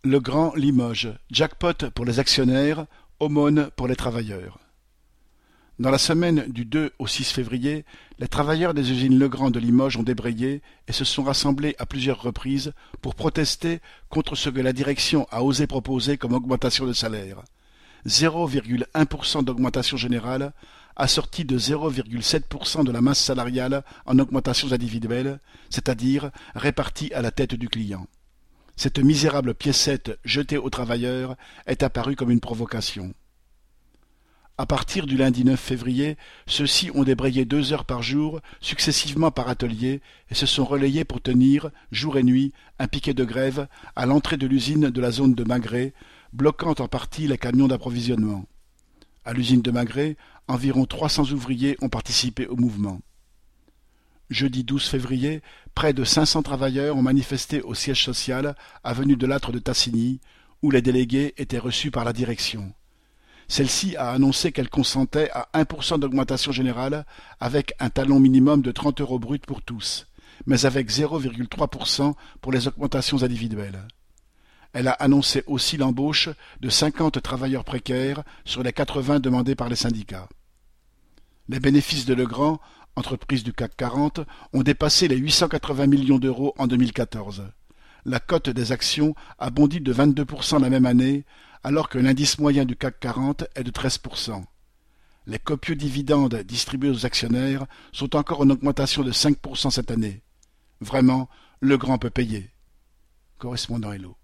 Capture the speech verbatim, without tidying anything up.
Legrand Limoges, jackpot pour les actionnaires, aumône pour les travailleurs. Dans la semaine du deux au six février, les travailleurs des usines Legrand de Limoges ont débrayé et se sont rassemblés à plusieurs reprises pour protester contre ce que la direction a osé proposer comme augmentation de salaire. zéro virgule un pour cent d'augmentation générale, assortie de zéro virgule sept pour cent de la masse salariale en augmentations individuelles, c'est-à-dire répartie à la tête du client. Cette misérable piécette jetée aux travailleurs est apparue comme une provocation. À partir du lundi neuf février, ceux-ci ont débrayé deux heures par jour, successivement par atelier, et se sont relayés pour tenir, jour et nuit, un piquet de grève à l'entrée de l'usine de la zone de Magret, bloquant en partie les camions d'approvisionnement. À l'usine de Magret, environ trois cents ouvriers ont participé au mouvement. Jeudi douze février, près de cinq cents travailleurs ont manifesté au siège social, avenue de Lattre de Tassigny, où les délégués étaient reçus par la direction. Celle-ci a annoncé qu'elle consentait à un pour cent d'augmentation générale, avec un talon minimum de trente euros bruts pour tous, mais avec zéro virgule trois pour cent pour les augmentations individuelles. Elle a annoncé aussi l'embauche de cinquante travailleurs précaires sur les quatre-vingts demandés par les syndicats. Les bénéfices de Legrand, entreprise du C A C quarante, ont dépassé les huit cent quatre-vingts millions d'euros en deux mille quatorze. La cote des actions a bondi de vingt-deux pour cent la même année, alors que l'indice moyen du C A C quarante est de treize pour cent. Les copieux dividendes distribués aux actionnaires sont encore en augmentation de cinq pour cent cette année. Vraiment, Legrand peut payer. Correspondant Hello.